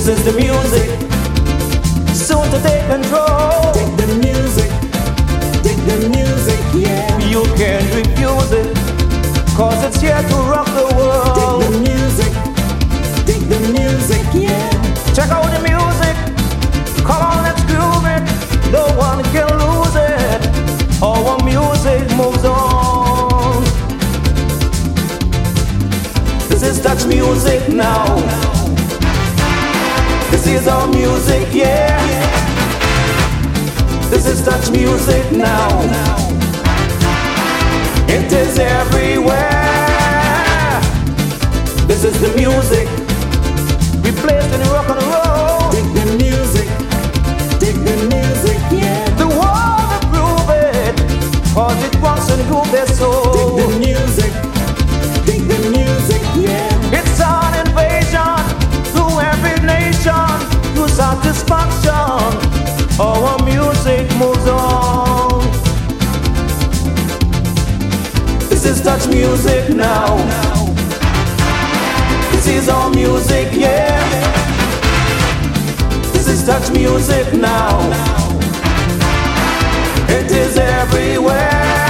This is the music, soon to take control. Dig the music, yeah. You can't refuse it, cause it's here to rock the world. Dig the music, yeah. Check out the music, come on, let's groove it. No one can lose it, our music moves on. This is touch music now. This is our music, yeah. This is touch music now. It is everywhere. This is the music replaced in rock and roll. Dig the music, yeah. The world approve it, cause it wants to groove their soul. Dig the music, yeah. It's an invasion to every nation, to satisfaction. Our music moves on. This is touch music now. This is our music, yeah. This is touch music now. It is everywhere.